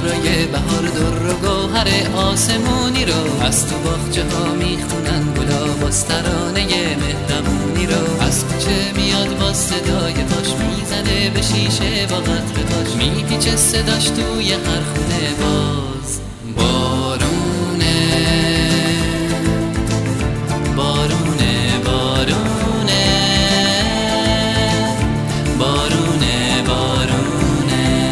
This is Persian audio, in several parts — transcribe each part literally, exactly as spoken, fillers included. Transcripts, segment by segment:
ابرای بهار در و گوهر آسمونی رو، از تو باغچه ها میخونن گلا باز ترانه مهربونی رو. از کوچه میاد با صدای پاش، میزنه به شیشه با قطره پاش، میپیچه صداش توی هر خونه باز. بارونه بارونه بارونه بارونه بارونه.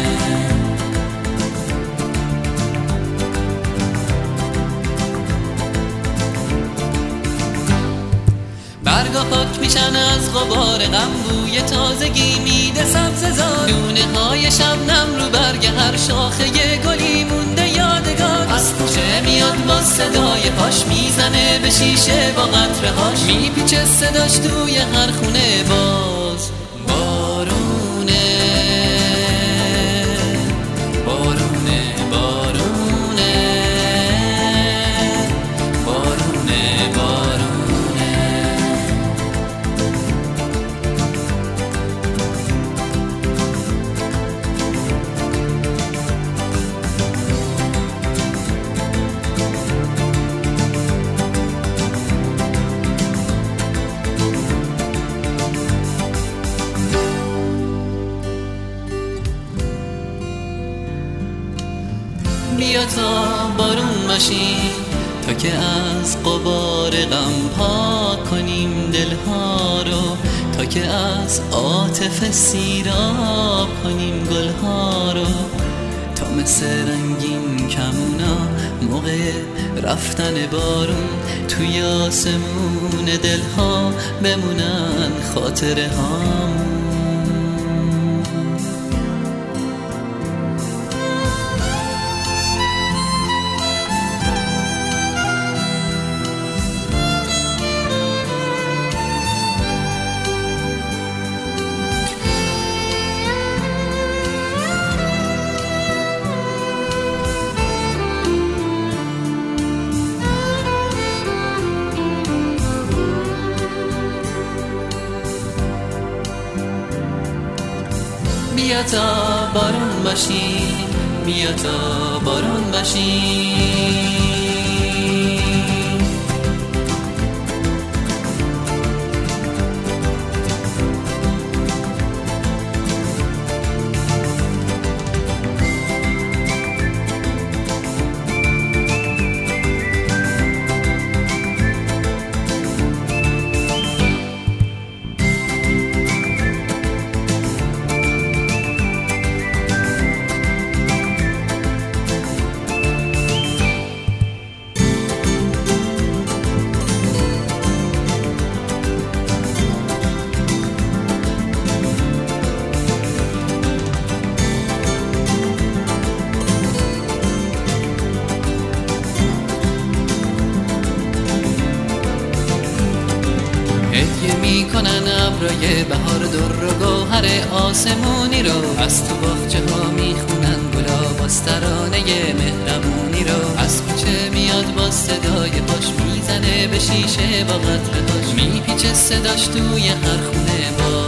برگا پاک میشن از غبار غم، بوی تازگی میده سبززار، دونه های شبنم رو برگ هر شاخه گلی مونده یادگار. از کوچه میاد با صدای پاش، میزنه به شیشه با قطره هاش، میپیچه صداش توی هر خونه باز. بارونه بارونه بارونه بارونه بارونه. بیا تا بارون باشیم، تا که از غبار غم پاک کنیم دلها رو، تا که از عاطفه سیراب کنیم گلها رو، تا مثل رنگین کمونا موقع رفتن بارون توی آسمون دلها بمونن خاطره هامون. بیا تا بارون باشیم، بیا تا بارون باشیم. هدیه میکنن ابرای بهار در و گوهر آسمونی رو، از تو باغچه ها میخونن گلا باز ترانه مهربونی رو. از کوچه میاد با صدای پاش، میزنه به شیشه با قطره هاش، میپیچه صداش توی هر خونه باز.